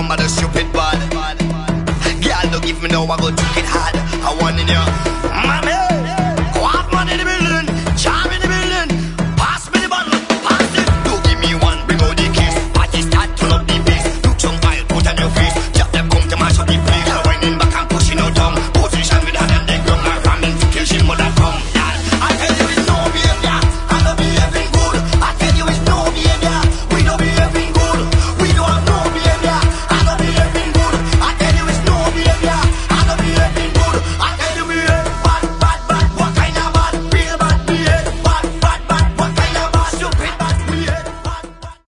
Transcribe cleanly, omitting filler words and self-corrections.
some other stupid bad. Girl, don't give me no, I go took it hard. I want in you.